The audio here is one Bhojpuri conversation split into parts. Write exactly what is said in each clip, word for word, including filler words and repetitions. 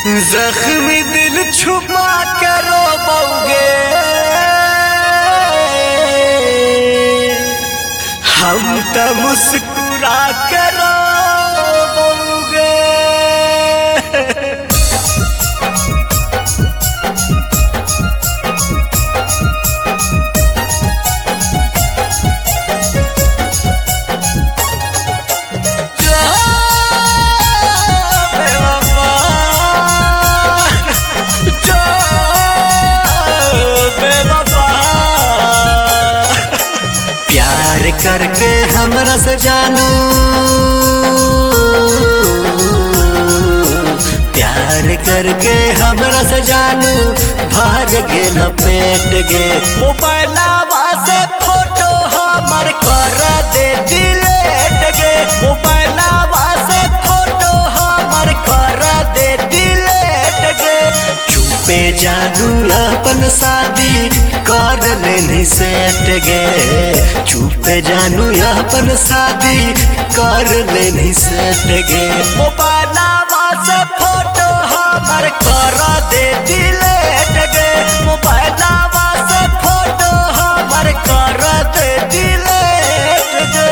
जख्मी दिल छुपा के रोबोगे, हम तो मुस्कुरा के रोबोगे। करके हमरा से जानू, प्यार करके हमरा से जानू, भाग गेल पेट गे। मोबाइलवा से फोटो हमर कर दे डिलीट गे, मोबाइलवा से फोटो हमर कर दे डिलीट गे। चुपे जानू अपन शादी कर लेनी सेट गे, चुपे जानू अपन शादी कर लेनी सेट गे। मोबाइलवा से फोटो हमर कर दे डिलीट गे, मोबाइलवा से फोटो हमर कर दे डिलीट गे।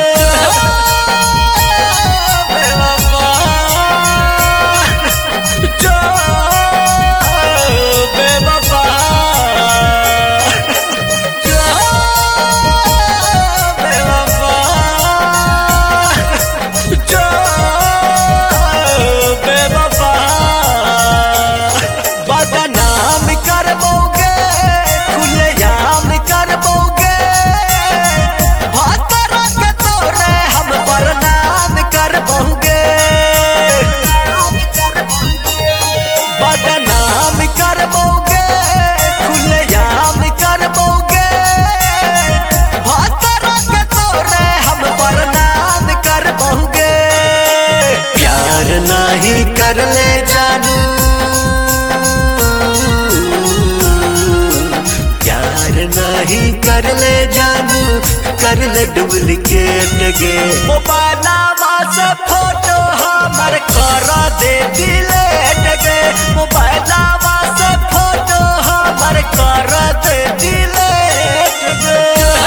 नहीं कर ले जानू, प्यार नहीं कर ले जानू, कर ले डुप्लीकेट गे। मोबाइलवा से फोटो हमर कर दे डिलीट गे, मोबाइलवा से फोटो हमर कर दे डिलीट गे।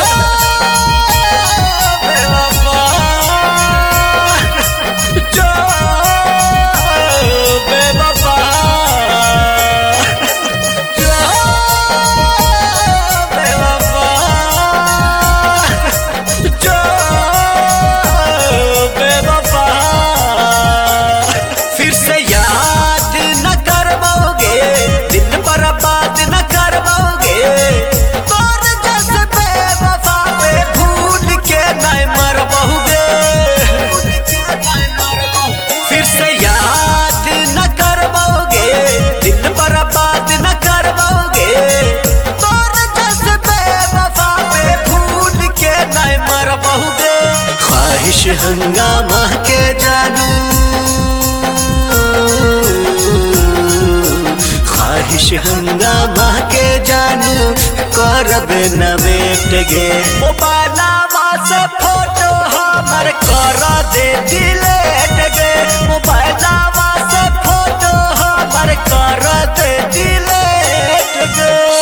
ख्वाहिश हंगामा के जानू, ख्वाहिश हंगामा के जानू, करब न वेट गे। मोबाइलवा से फोटो हमर कर दे डिलीट गे, मोबाइलवा से फोटो हमर कर दे डिलीट गे।